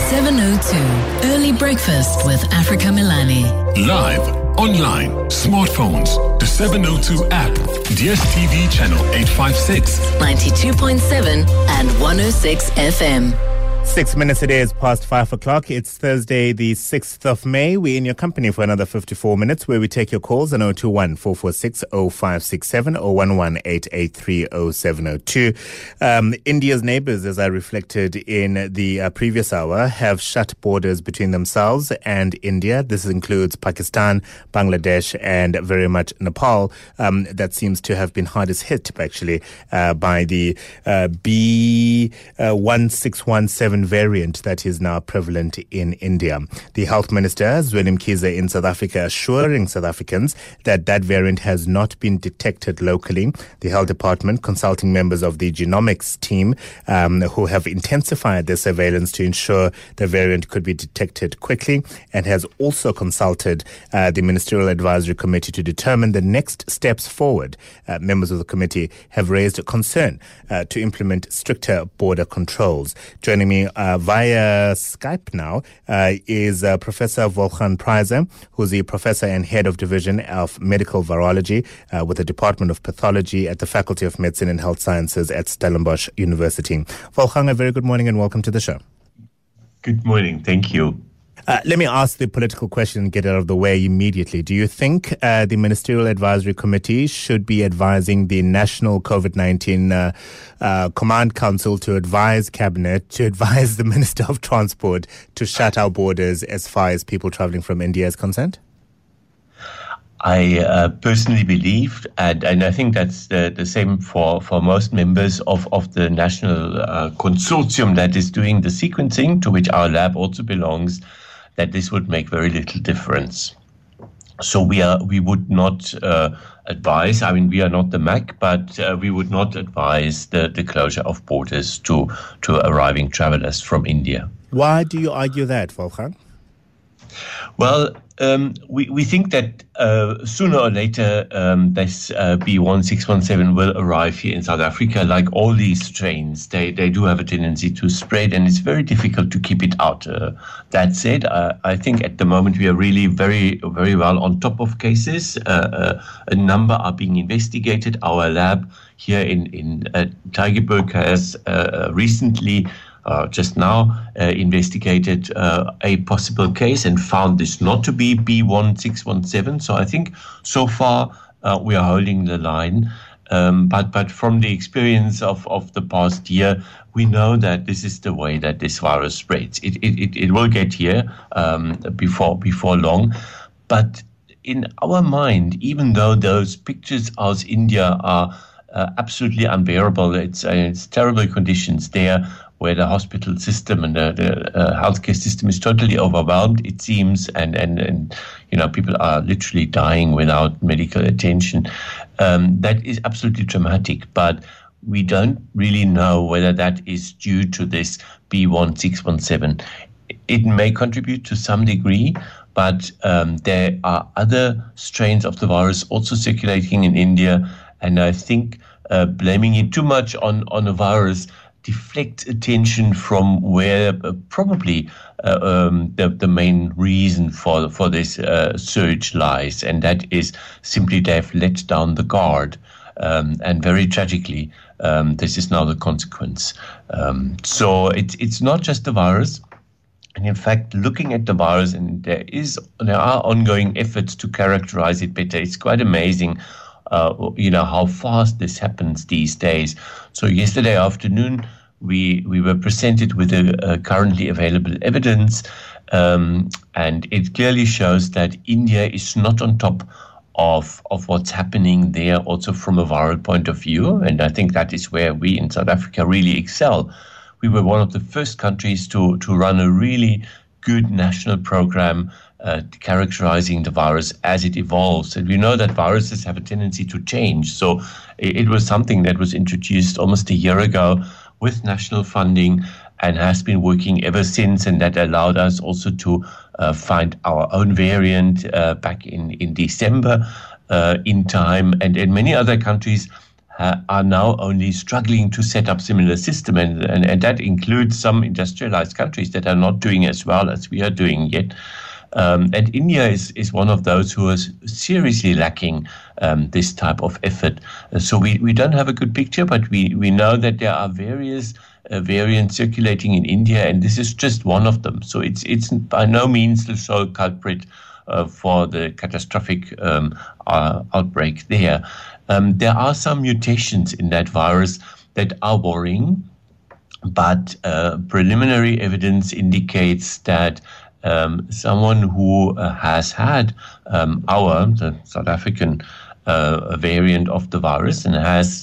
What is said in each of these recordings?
702 Early Breakfast with Africa Milani. Live, online, smartphones, the 702 app, DSTV channel 856, 92.7 and 106 FM. 6 minutes it is past 5 o'clock. It's Thursday, the 6th of May. We're in your company for another 54 minutes where we take your calls on 021 446 0567 or 11883 0702. India's neighbors, as I reflected in the previous hour, have shut borders between themselves and India. This includes Pakistan, Bangladesh, and very much Nepal. That seems to have been hardest hit, actually, by the B1617 variant that is now prevalent in India. The Health Minister, Zweli Mkhize, in South Africa, assuring South Africans that that variant has not been detected locally. The Health Department consulting members of the genomics team who have intensified their surveillance to ensure the variant could be detected quickly, and has also consulted the Ministerial Advisory Committee to determine the next steps forward. Members of the committee have raised a concern to implement stricter border controls. Joining me via Skype now is Professor Wolfgang Preiser, who's the Professor and Head of Division of Medical Virology with the Department of Pathology at the Faculty of Medicine and Health Sciences at Stellenbosch University. Wolfgang, a very good morning and welcome to the show. Good morning. Thank you. Let me ask the political question and get it out of the way immediately. Do you think the Ministerial Advisory Committee should be advising the National COVID-19 Command Council to advise Cabinet, to advise the Minister of Transport to shut our borders as far as people traveling from India is concerned? I personally believe, and I think that's the same for most members of the national consortium that is doing the sequencing, to which our lab also belongs, that this would make very little difference. So we would not advise, I mean, we are not the MAC, but we would not advise the closure of borders to arriving travelers from India. Why do you argue that, Wolfgang? Well, we think that sooner or later this B1617 will arrive here in South Africa. Like all these strains, they do have a tendency to spread, and it's very difficult to keep it out. That said, I think at the moment we are really very, very well on top of cases. A number are being investigated. Our lab here in Tygerberg has recently just now investigated a possible case and found this not to be B1617. So I think so far we are holding the line. But from the experience of the past year, we know that this is the way that this virus spreads. It will get here before long. But in our mind, even though those pictures of India are absolutely unbearable, it's terrible conditions there, where the hospital system and the healthcare system is totally overwhelmed, it seems, and people are literally dying without medical attention. That is absolutely dramatic, but we don't really know whether that is due to this B1617. It may contribute to some degree, but there are other strains of the virus also circulating in India, and I think blaming it too much on a virus deflect attention from where probably the main reason for this surge lies, and that is simply they have let down the guard, and very tragically this is now the consequence. So it's not just the virus, and in fact looking at the virus, and there are ongoing efforts to characterize it better. It's quite amazing how fast this happens these days. So yesterday afternoon, we were presented with the currently available evidence, and it clearly shows that India is not on top of what's happening there, also from a viral point of view. And I think that is where we in South Africa really excel. We were one of the first countries to run a really good national program characterizing the virus as it evolves. And we know that viruses have a tendency to change. So it was something that was introduced almost a year ago with national funding and has been working ever since. And that allowed us also to find our own variant back in December in time. And many other countries are now only struggling to set up similar system, and that includes some industrialized countries that are not doing as well as we are doing yet. And India is one of those who is seriously lacking this type of effort. So we don't have a good picture, but we know that there are various variants circulating in India, and this is just one of them. So it's by no means the sole culprit for the catastrophic outbreak there. There are some mutations in that virus that are worrying, but preliminary evidence indicates that someone who has had the South African variant of the virus and has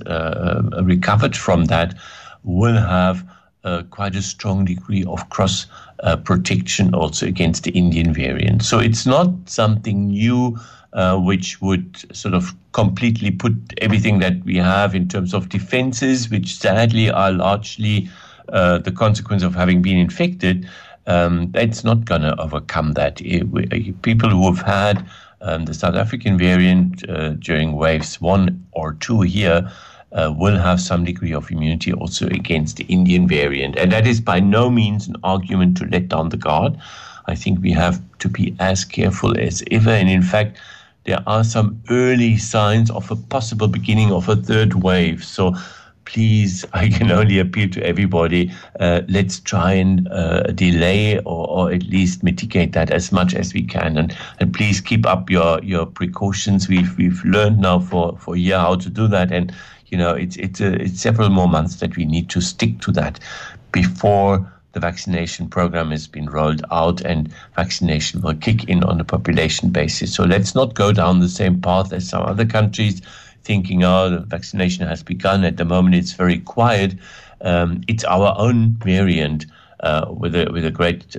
recovered from that will have quite a strong degree of cross protection also against the Indian variant. So it's not something new which would sort of completely put everything that we have in terms of defenses, which sadly are largely the consequence of having been infected. It's not going to overcome that. People who have had the South African variant during waves 1 or 2 here will have some degree of immunity also against the Indian variant. And that is by no means an argument to let down the guard. I think we have to be as careful as ever. And in fact, there are some early signs of a possible beginning of a third wave. So please, I can only appeal to everybody, let's try and delay or at least mitigate that as much as we can. And please keep up your precautions. We've learned now for a year how to do that. And, it's several more months that we need to stick to that before the vaccination program has been rolled out and vaccination will kick in on a population basis. So let's not go down the same path as some other countries, thinking, the vaccination has begun. At the moment, it's very quiet. It's our own variant with a great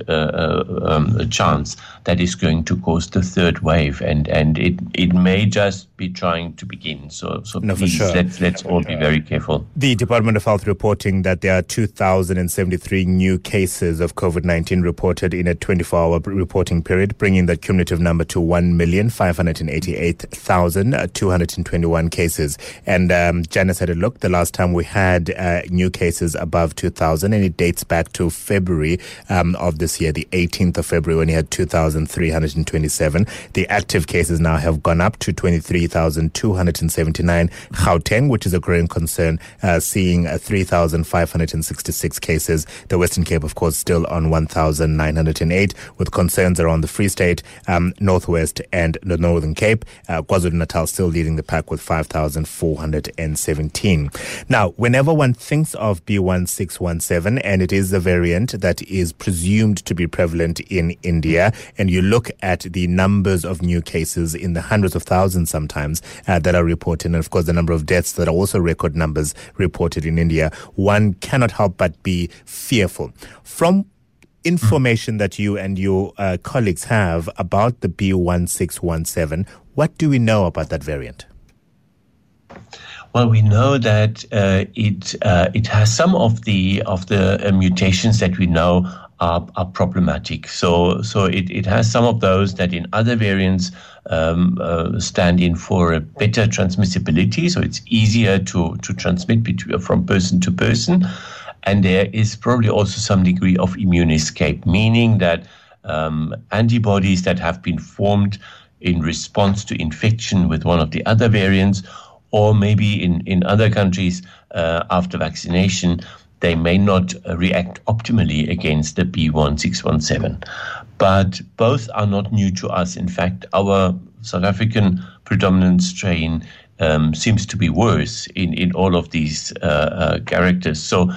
chance that is going to cause the third wave, and it may just be trying to begin. So no, please, for sure. let's all be very careful. The Department of Health reporting that there are 2,073 new cases of COVID-19 reported in a 24-hour reporting period, bringing the cumulative number to 1,588,221 cases. And Janice had a look. The last time we had new cases above 2,000, and it dates back to February of this year, the 18th of February, when he had 2,327. The active cases now have gone up to 23,279. Gauteng, which is a growing concern, seeing 3,566 cases. The Western Cape, of course, still on 1,908, with concerns around the Free State, Northwest, and the Northern Cape. KwaZulu-Natal still leading the pack with 5,417. Now, whenever one thinks of B1617, and it is the variant that is presumed to be prevalent in India, and you look at the numbers of new cases in the hundreds of thousands sometimes that are reported, and of course the number of deaths that are also record numbers reported in India, one cannot help but be fearful. From information that you and your colleagues have about the B1617, what do we know about that variant? Well, we know that it has some of the mutations that we know are problematic. So it has some of those that in other variants stand in for a better transmissibility. So it's easier to transmit from person to person. And there is probably also some degree of immune escape, meaning that antibodies that have been formed in response to infection with one of the other variants, or maybe in other countries after vaccination, they may not react optimally against the B1617. But both are not new to us. In fact, our South African predominant strain seems to be worse in all of these characters. So,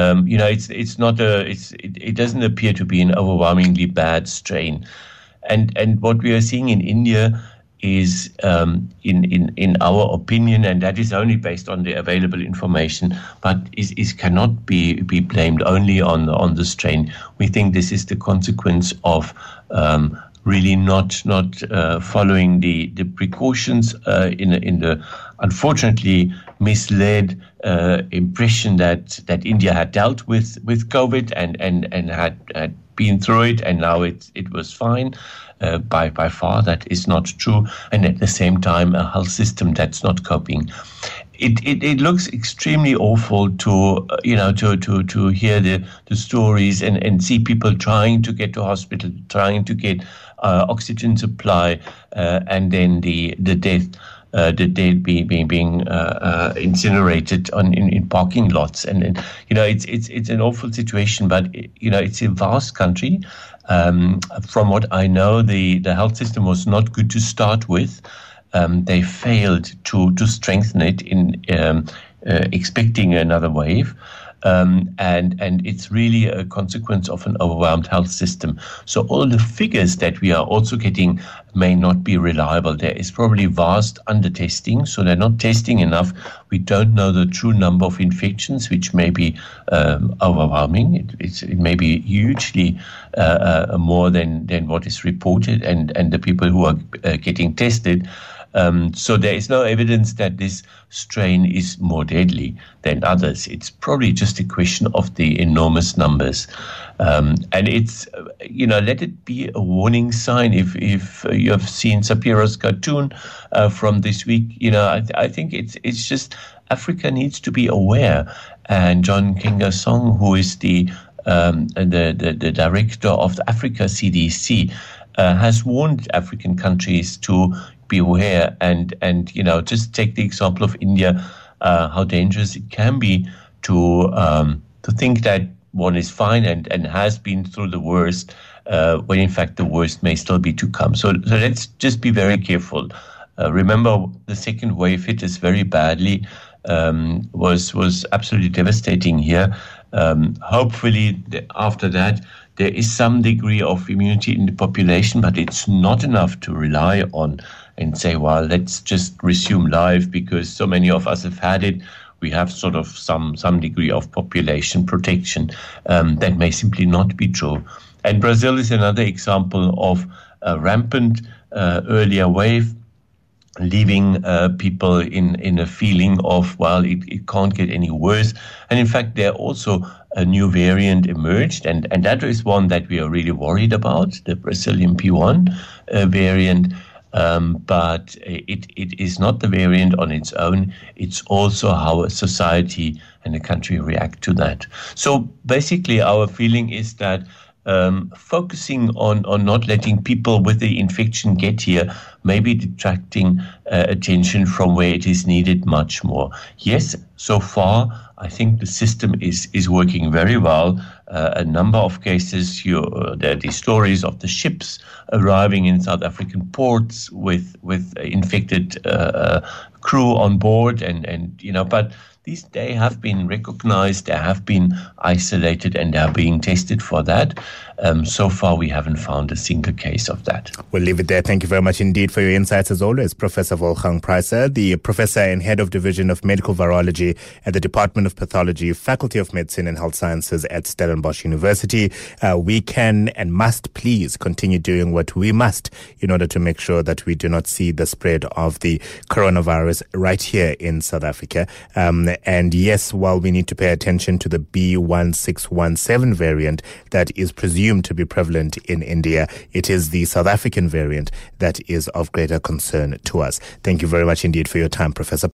it doesn't appear to be an overwhelmingly bad strain. And what we are seeing in India is, in our opinion, and that is only based on the available information, but is cannot be blamed only on the strain. We think this is the consequence of really not following the precautions in the unfortunately misled impression that India had dealt with COVID and had been through it, and now it was fine. By far, that is not true. And at the same time, a health system that's not coping. it looks extremely awful to to hear the stories and see people trying to get to hospital, trying to get oxygen supply, and then the death. The dead being incinerated in parking lots, and it's an awful situation. But it's a vast country. From what I know, the health system was not good to start with. They failed to strengthen it in expecting another wave. And it's really a consequence of an overwhelmed health system. So all the figures that we are also getting may not be reliable. There is probably vast under-testing, so they're not testing enough. We don't know the true number of infections, which may be overwhelming. It may be hugely more than what is reported, and the people who are getting tested. So there is no evidence that this strain is more deadly than others. It's probably just a question of the enormous numbers. And it's, let it be a warning sign. If you have seen Sapiro's cartoon from this week, I think it's just Africa needs to be aware. And John Nkengasong, who is the director of the Africa CDC, has warned African countries to be aware and just take the example of India, how dangerous it can be to think that one is fine and has been through the worst, when in fact the worst may still be to come. So let's just be very careful. Remember, the second wave hit us very badly, was absolutely devastating here. Hopefully after that, there is some degree of immunity in the population, but it's not enough to rely on and say, well, let's just resume life because so many of us have had it. We have sort of some degree of population protection. That may simply not be true. And Brazil is another example of a rampant earlier wave, leaving people in a feeling of, well, it can't get any worse. And in fact, there also a new variant emerged, and that is one that we are really worried about, the Brazilian P1 variant. But it is not the variant on its own. It's also how a society and a country react to that. So basically, our feeling is that focusing on not letting people with the infection get here may be detracting attention from where it is needed much more. Yes, so far, I think the system is working very well. A number of cases, there are the stories of the ships arriving in South African ports with infected crew on board, but they have been recognized, they have been isolated, and they are being tested for that. So far, we haven't found a single case of that. We'll leave it there. Thank you very much indeed for your insights as always, Professor Wolfgang Preiser, the Professor and Head of Division of Medical Virology at the Department of Pathology, Faculty of Medicine and Health Sciences at Stellenbosch University. We can and must please continue doing what we must in order to make sure that we do not see the spread of the coronavirus right here in South Africa. And yes, while we need to pay attention to the B1617 variant that is presumed to be prevalent in India, it is the South African variant that is of greater concern to us. Thank you very much indeed for your time, Professor.